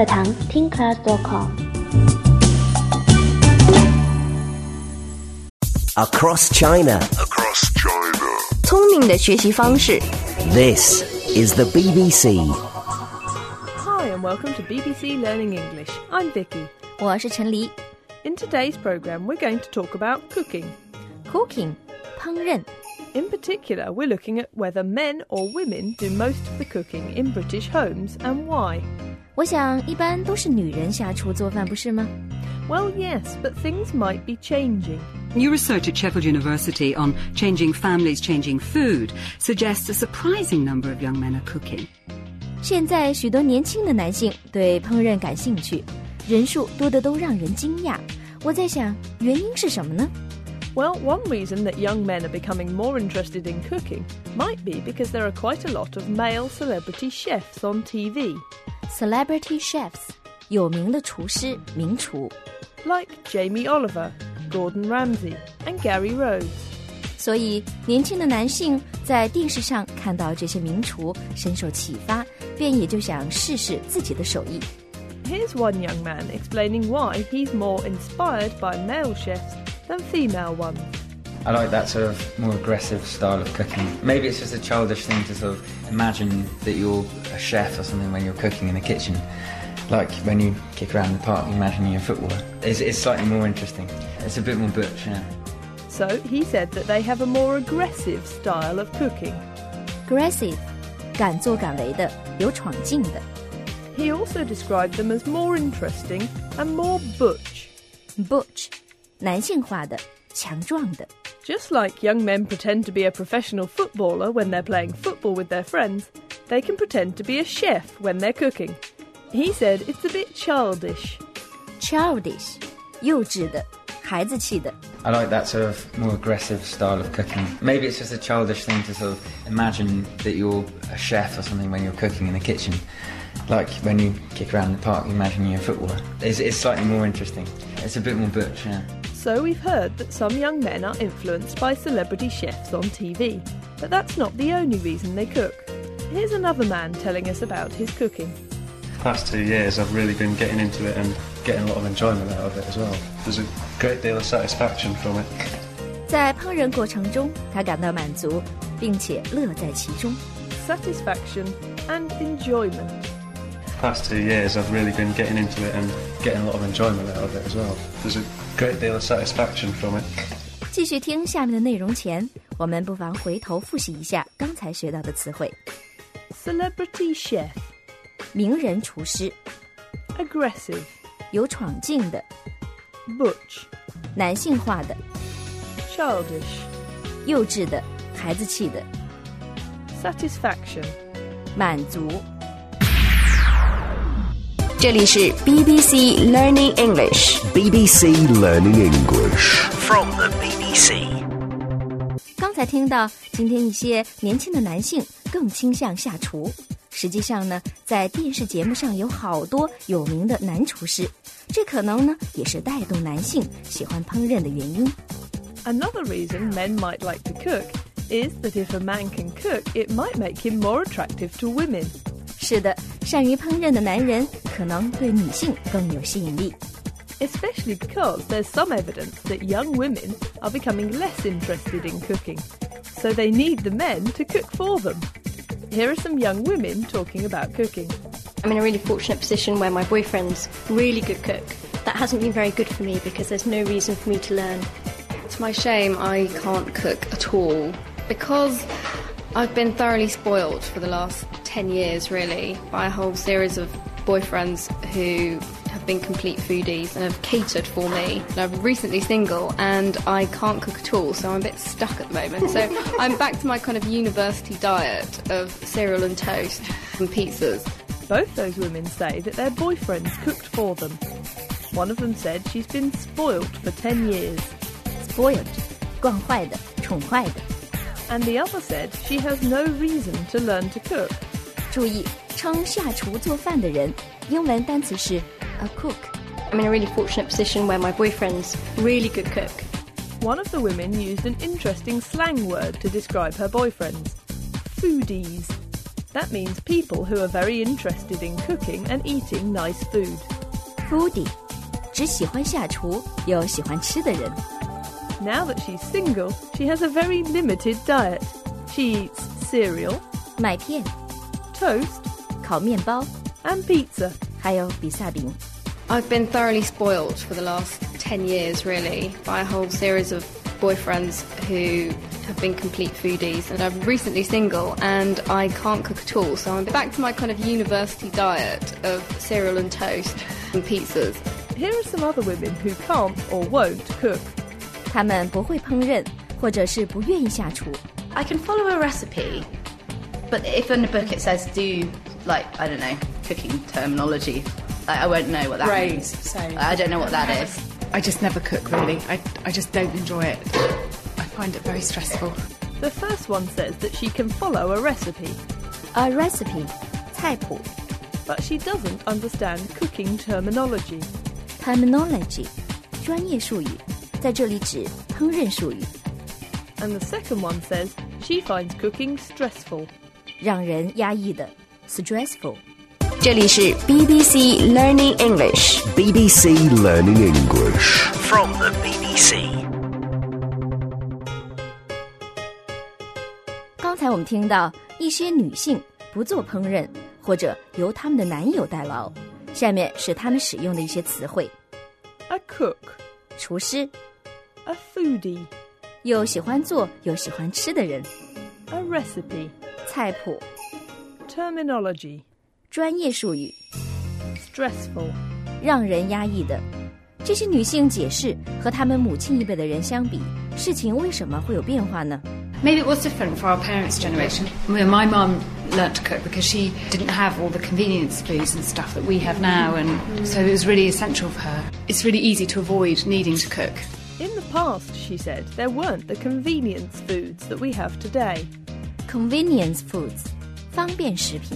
课堂听 class.com。 Across China. 聪明的学习方式。 This is the BBC. Hi and welcome to BBC Learning English. I'm Vicky. 我是陈黎。 In today's programme, we're going to talk about cooking. Cooking 烹饪。 In particular, we're looking at whether men or women do most of the cooking in British homes and why. 我想一般都是女人下厨做饭，不是吗？ Well, yes, but things might be changing. New research at Sheffield University on changing families, changing food suggests a surprising number of young men are cooking. 现在许多年轻的男性对烹饪感兴趣，人数多得都让人惊讶。我在想，原因是什么呢？ Well, one reason that young men are becoming more interested in cooking might be because there are quite a lot of male celebrity chefs on TV. Celebrity chefs 有名的厨师、名厨， Like Jamie Oliver, Gordon Ramsay and Gary Rhodes. 所以年轻的男性在电视上看到这些名厨，深受启发，便也就想试试自己的手艺。 Here's one young man explaining why he's more inspired by male chefs than female ones. I like that sort of more aggressive style of cooking. Maybe it's just a childish thing to sort of imagine that you're a chef or something when you're cooking in the kitchen. Like when you kick around the park, imagining you're a footballer. It's slightly more interesting. It's a bit more butch, yeah. So he said that they have a more aggressive style of cooking. Aggressive 敢作敢为的，有闯劲的。 He also described them as more interesting and more butch. Butch 男性化的，强壮的。 Just like young men pretend to be a professional footballer when they're playing football with their friends, they can pretend to be a chef when they're cooking. He said it's a bit childish. Childish 幼稚的，孩子气的。 I like that sort of more aggressive style of cooking. Maybe it's just a childish thing to sort of imagine that you're a chef or something when you're cooking in the kitchen. Like when you kick around the park, imagining you're a footballer. It's slightly more interesting. It's a bit more butch, yeah. So we've heard that some young men are influenced by celebrity chefs on TV. But that's not the only reason they cook. Here's another man telling us about his cooking. Past 2 years I've really been getting into it and getting a lot of enjoyment out of it as well. There's a great deal of satisfaction from it. 在烹饪过程中，他感到满足，并且乐在其中。 Satisfaction and enjoyment. Past 2 years I've really been getting into it and getting a lot of enjoyment out of it as well. There's a great deal of satisfaction from it. 继续听下面的内容前，我们不妨回头复习一下刚才学到的词汇。 Celebrity chef. 名人厨师， Aggressive. 有闯劲的， Butch. 男性化的， Childish. 幼稚的，孩子气的， Satisfaction. 满足。 这里是 BBC Learning English. BBC Learning English. From the BBC. 刚才听到今天一些年轻的男性更倾向下厨，实际上呢，在电视节目上有好多有名的男厨师，这可能呢也是带动男性喜欢烹饪的原因。 Another reason men might like to cook is that if a man can cook, it might make him more attractive to women. 是的，善于烹饪的男人可能对女性更有吸引力。 Especially because there's some evidence that young women are becoming less interested in cooking. So they need the men to cook for them. Here are some young women talking about cooking. I'm in a really fortunate position where my boyfriend's a really good cook. That hasn't been very good for me because there's no reason for me to learn. To my shame, I can't cook at all because I've been thoroughly spoilt for the last 10 years, really, by a whole series of boyfriends who have been complete foodies and have catered for me. And I'm recently single and I can't cook at all, so I'm a bit stuck at the moment. So I'm back to my kind of university diet of cereal and toast and pizzas. Both those women say that their boyfriends cooked for them. One of them said she's been spoilt for 10 years. Spoiled 惯坏的，宠坏的。 And the other said she has no reason to learn to cook. 注意，称下厨做饭的人，英文单词是 a cook. I'm in a really fortunate position where my boyfriend's a really good cook. One of the women used an interesting slang word to describe her boyfriends. Foodies. That means people who are very interested in cooking and eating nice food. Foodie 只喜欢下厨又喜欢吃的人。 Now that she's single, she has a very limited diet. She eats cereal, 麦片、 toast, 烤面包 and pizza. 还有比萨饼。 I've been thoroughly spoiled for the last 10 years, really, by a whole series of boyfriends who have been complete foodies. And I'm recently single and I can't cook at all, so I'm back to my kind of university diet of cereal and toast and pizzas. Here are some other women who can't or won't cook. 他们不会烹饪，或者是不愿意下厨。 I can follow a recipe, but if in the book it says do, like, I don't know, cooking terminology, I won't know what that means. Same. I don't know what that is. I just never cook, really. I just don't enjoy it. I find it very stressful. The first one says that she can follow a recipe. A recipe 菜谱 But she doesn't understand cooking terminology. Terminology 专业术语，在这里指烹饪术语。 And the second one says she finds cooking stressful. 让人压抑的 stressful。 这里是 BBC Learning English。 BBC Learning English. From the BBC. 刚才我们听到一些女性不做烹饪，或者由她们的男友代劳。下面是她们使用的一些词汇。 A cook. 厨师 A foodie. 又喜欢做又喜欢吃的人。 A recipe. 菜谱 Terminology. 专业术语 Stressful. 让人压抑的。这些女性解释和她们母亲一辈的人相比，事情为什么会有变化呢？ Maybe it was different for our parents' generation. My mum learnt to cook because she didn't have all the convenience foods and stuff that we have now, and so it was really essential for her. It's really easy to avoid needing to cook. In the past, she said, there weren't the convenience foods that we have today. Convenience foods 方便食品。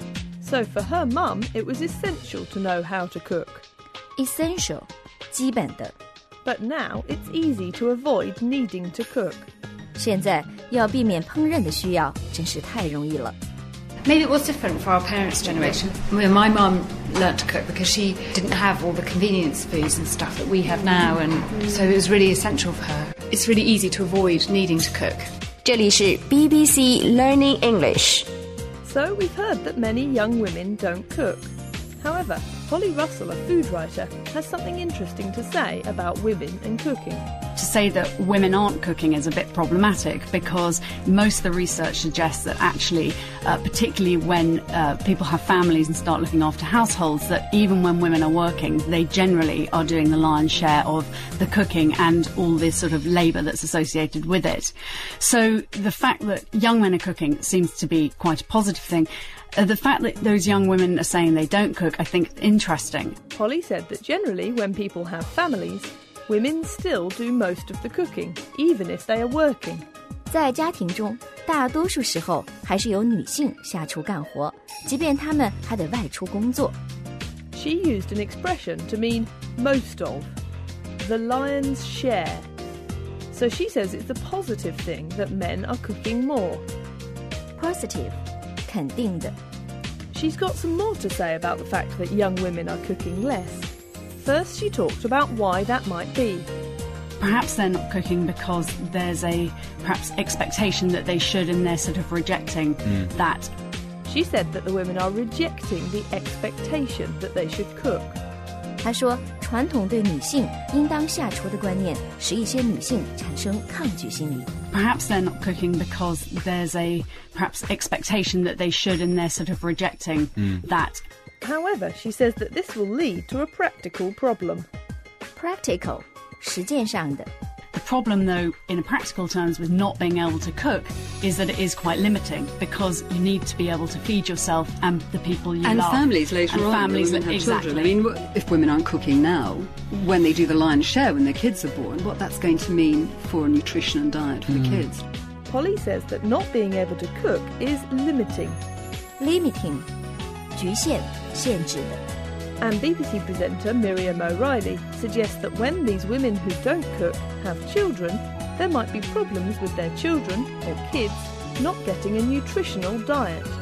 So for her mum, it was essential to know how to cook. Essential 基本的。 But now it's easy to avoid needing to cook. 现在要避免烹饪的需要，真是太容易了。 Maybe it was different for our parents' generation. My mum learnt to cook because she didn't have all the convenience foods and stuff that we have now, and so it was really essential for her. It's really easy to avoid needing to cook. 这里是 BBC Learning English。 So we've heard that many young women don't cook. However, Holly Russell, a food writer, has something interesting to say about women and cooking. To say that women aren't cooking is a bit problematic because most of the research suggests that actually, particularly when people have families and start looking after households, that even when women are working, they generally are doing the lion's share of the cooking and all this sort of labour that's associated with it. So the fact that young men are cooking seems to be quite a positive thing. The fact that those young women are saying they don't cook, I think, is interesting. Holly said that generally when people have families, women still do most of the cooking, even if they are working. 在家庭中，大多数时候还是由女性下厨干活，即便她们还得外出工作。 She used an expression to mean most of, the lion's share. So she says it's a positive thing that men are cooking more. Positive 肯定的。 She's got some more to say about the fact that young women are cooking less. First, she talked about why that might be. Perhaps they're not cooking because there's a perhaps expectation that they should, and they're sort of rejecting that. She said that the women are rejecting the expectation that they should cook. 她说，传统对女性应当下厨的观念，使一些女性产生抗拒心理。 Perhaps they're not cooking because there's a perhaps expectation that they should, and they're sort of rejecting that. However, she says that this will lead to a practical problem. Practical 实践上的。 The problem, though, in practical terms, with not being able to cook is that it is quite limiting because you need to be able to feed yourself and the people you love. And families later and on. Families, when have exactly. Children. I mean, if women aren't cooking now, when they do the lion's share, when their kids are born, what that's going to mean for nutrition and diet for the kids. Holly says that not being able to cook is limiting. Limiting 局限、限制的。 And BBC presenter Miriam O'Reilly suggests that when these women who don't cook have children, there might be problems with their children or kids not getting a nutritional diet.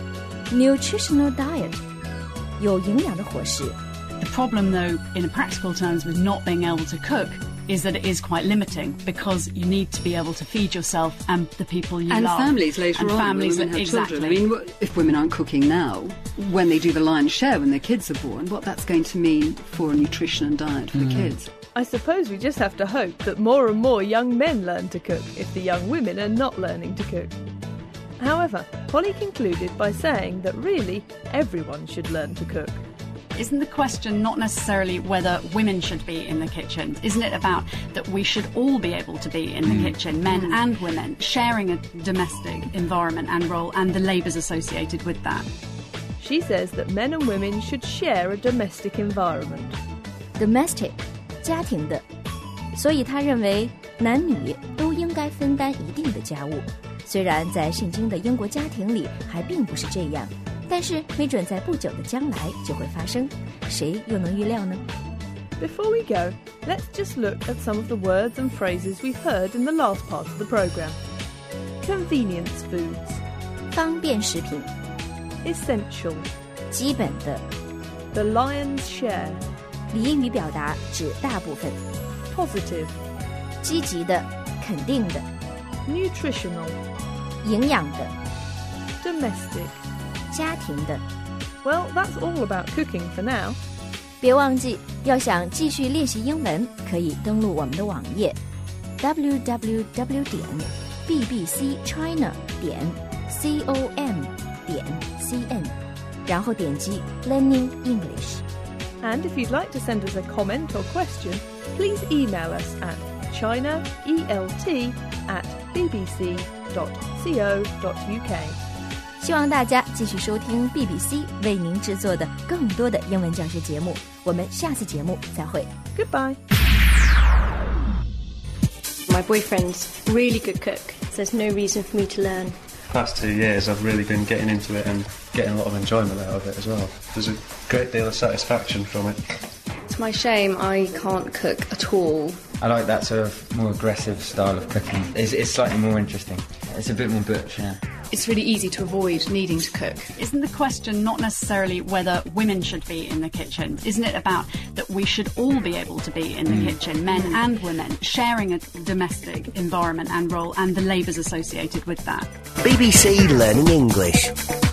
nutritional diet 有营养的伙食。 The problem, though, in practical terms with not being able to cook is that it is quite limiting because you need to be able to feed yourself and the people you and love. Families later and on, families when women have exactly. children. I mean, if women aren't cooking now, when they do the lion's share, when their kids are born, what that's going to mean for nutrition and diet for the kids. I suppose we just have to hope that more and more young men learn to cook if the young women are not learning to cook. However, Polly concluded by saying that really everyone should learn to cook. Isn't the question not necessarily whether women should be in the kitchen? Isn't it about that we should all be able to be in the kitchen, men and women, sharing a domestic environment and role and the labours associated with that? She says that men and women should share a domestic environment. Domestic 家庭的，所以他认为男女都应该分担一定的家务。虽然在圣经的英国家庭里还并不是这样，但是没准在不久的将来就会发生，谁又能预料呢？ Before we go, let's just look at some of the words and phrases we've heard in the last part of the programme. Convenience foods. 方便食品 Essential. 基本的 The lion's share. 俚语表达指大部分 Positive. 积极的肯定的 Nutritional. 营养的 Domestic. 家庭的 Well, that's all about cooking for now. 别忘记要想继续练习英文可以登录我们的网页 www.bbcchina.com.cn 然后点击 Learning English And if you'd like to send us a comment or question, please email us at chinaelt@bbc.co.uk. 希望大家继续收听 BBC 为您制作的更多的英文教学节目，我们下次节目再会。 Goodbye. My boyfriend's really good cook, so there's no reason for me to learn. Past 2 years I've really been getting into it and getting a lot of enjoyment out of it as well. There's a great deal of satisfaction from it. It's my shame I can't cook at all. I like that sort of more aggressive style of cooking. It's slightly more interesting. It's a bit more butch, yeah. It's really easy to avoid needing to cook. Isn't the question not necessarily whether women should be in the kitchen? Isn't it about that we should all be able to be in the kitchen, men and women, sharing a domestic environment and role and the labours associated with that? BBC Learning English.